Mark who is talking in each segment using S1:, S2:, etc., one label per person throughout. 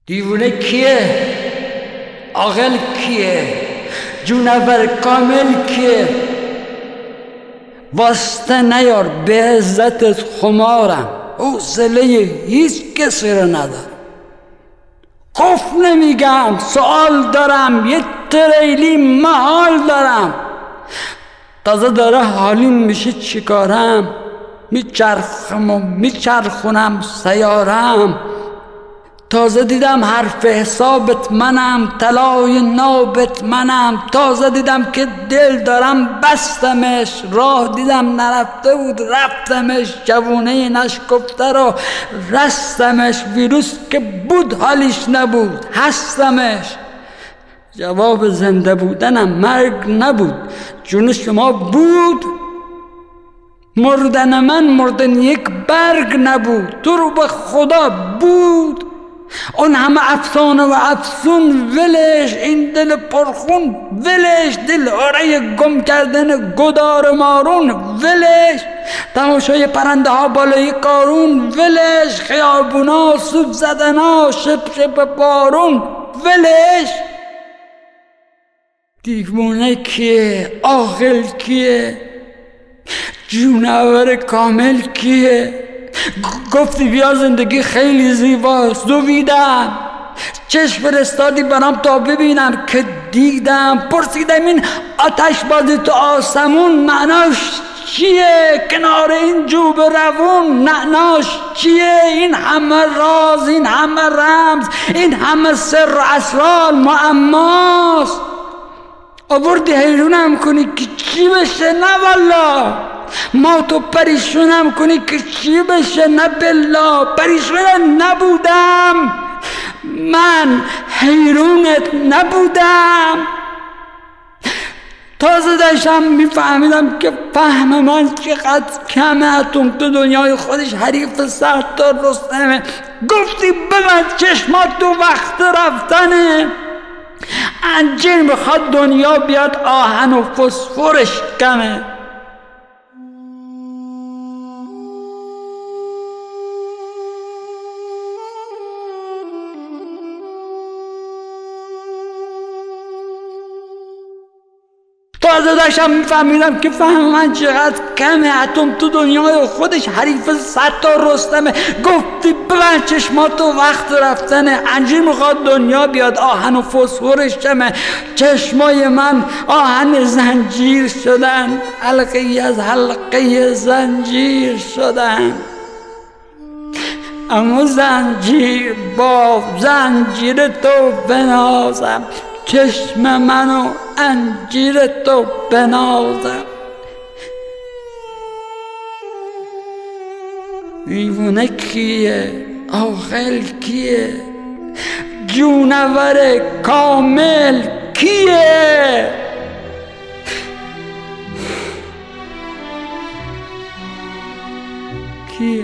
S1: دیوونه کیه؟ عاقل کیه؟ جونور کامل کیه؟ واسطه نیار، به عزتت خمارم، حوصله هیچ کسی رو ندارم. کف نمیگم، سوال دارم، یه تریلی محال دارم. تازه داره حالیم میشه چیکارم؟ میچرخم و میچرخونم سیارم. تازه دیدم حرف حسابت منم، طلای نابت منم. تازه دیدم که دل دارم بستمش، راه دیدم نرفته بود رفتمش. جوونه نشکفته رو رستمش، ویروس که بود حالیش نبود هستمش. جواب زنده بودنم مرگ نبود، جون شما بود. مردن من مردن یک برگ نبود، تو رو به خدا بود. اون همه افسانه و افسون ولش، این دل پرخون ولش، دل آره گم کردن گدار مارون ولش، تماشای پرنده ها بالای قارون ولش، خیابونا سوب زدنا شپ شپ بارون ولش. دیوونه کیه؟ عاقل کیه؟ جونور کامل کیه؟ گفتی بیا زندگی خیلی زیباست، دویدم، چشم فرستادی برام تا ببینم که دیدم. پرسیدم این آتش بازی تو آسمون معناش چیه؟ کنار این جوب روون معناش چیه؟ این همه راز، این همه رمز، این همه سر و اسرار معماست. آوردی حیرونم کنی که چی بشه؟ نه والا. ما تو پریشونم کنی که چی بشه؟ نه بالله. پریشون نبودم، من حیرونت نبودم. تازه داشتم میفهمیدم که فهم من چقدر کمه. اتم تو دنیای خودش حریف 100 تا رستمه. گفتی ببند چشمات تو وقت رفتنه. انجیر میخواد دنیا بیاد آهن و فسفرش کمه. تازه داشتم میفهمیدم که فهم من چقدر کمه. اتم تو دنیای خودش حریف 100 تا رستمه. گفتی ببند چشماتو وقت رفتنه. انجیر میخواد دنیا بیاد آهن و فسفرش کمه. چشمای من آهن زنجیر شدن، حلقه از حلقه زنجیر شدن. اما زنجیر با زنجیر تو بنازم، چشم منو انجیر تو بنازم. دیوونه کیه؟ عاقل کیه؟ جونور کامل کیه؟ کیه؟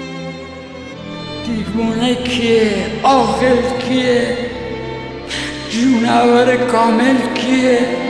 S1: دیوونه کیه؟ عاقل کیه؟ جونور کامل کیه؟